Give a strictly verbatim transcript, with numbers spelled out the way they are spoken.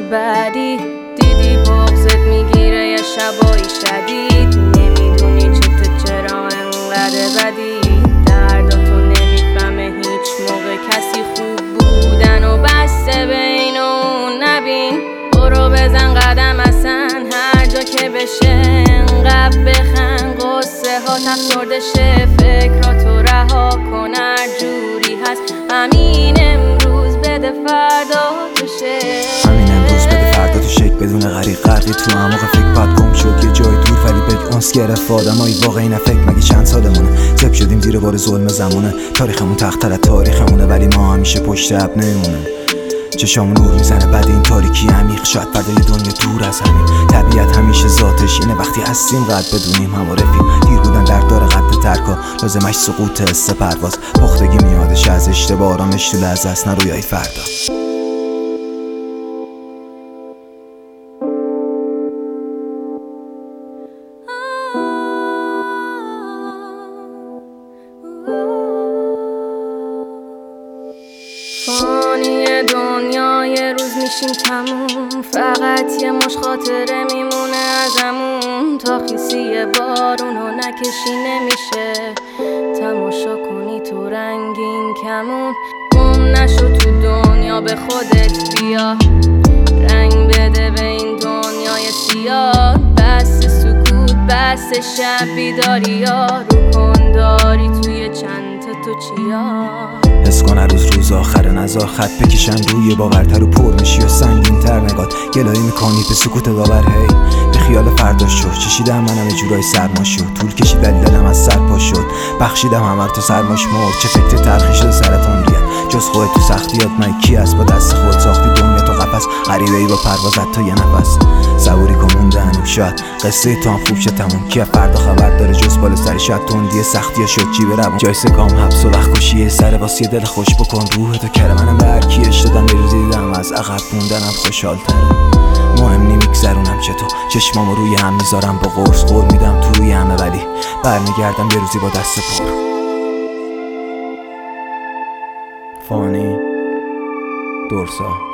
بعدی دیدی بغضت میگیره یه شبایی شدید، نمیدونی چته چرا انقدر بدی، درداتو نمیفهمه هیچ موقع کسی خوب بودن و بسته بین و نبین. برو بزن قدم اصلا هر جا که بشه، انقدر بخند قصه ها تفسرده شه، فکراتو رها کن هر جوری هست، همین امروز بده فردا توشه، همین امروز بده فردا تو شک بدون غریق غرقی تو اعماق فکر پاد گم شد یه جای دور ولی بگ اونس گرفت آدمایی واقعی نفکر. مگه چند سالمونه زب شدیم زیر بار ظلم زمونه، تاریخمون تخت‌تر از تاریخمونه ولی ما همیشه پشت اب نمونه. چشامون نور میزنه بعد این تاریکی عمیق، شاید فردای دنیا دور از همین. طبیعت همیشه ذاتش اینه وقتی هستیم قد بدونیم هم رفیم. دیر بودن درد داره قد ترکا، لازمش سقوط حس پرواز، پختگی میادش از اشتباه، آرامش تو لحظه است نه رویای فردا. فانی دنیا یه روز میشیم تموم، فقط یه مش خاطره میمونه ازمون، تا خیسی بارونو نکشی نمیشه، تماشا کنی تو رنگین کمون. گم نشو تو دنیا به خودت بیا، رنگ بده به این دنیای سیاه، بس سکوت بس شب بیداری ها، رو کن داری توی چند تو چیا، حس کن هر روز روز آخره نزار خط بکشن روی باورتر و پر میشی و سنگین تر نگات، گلایی میکنی به سکوت باور هی به خیال فردا شو، چشیدم منم یه جورای سرما شد، طول کشید ولی دلم از سر پا شد، بخشیدم همه تو سرماش مرد، چه فکر تلخی شد سرطان ریت، جز خودت تو سختیات من کی است، با دست خود ساختی دنیا تو قفس، غریبه ای با پروازت تا یه نفس، صبوری کن مونده هنوز شاید قصه تو هم خوب شه تموم، کی فردا خبر داره جز بالا سری شاید تندی سختی‌ها شد جیب روان، جای سکام حبس و وقت کشیه سر واسه دل خوش بکن روح تو کره، منم به هر کی اشتدم بروزی دیدم از عقب موندنم خوشحال‌تره، مهم نی میگذرونم چطور چشمامو روی هم میذارم با قرص قول میدم تو روی همه، ولی برمیگردم یه روزی با دست پر. فانی دورسا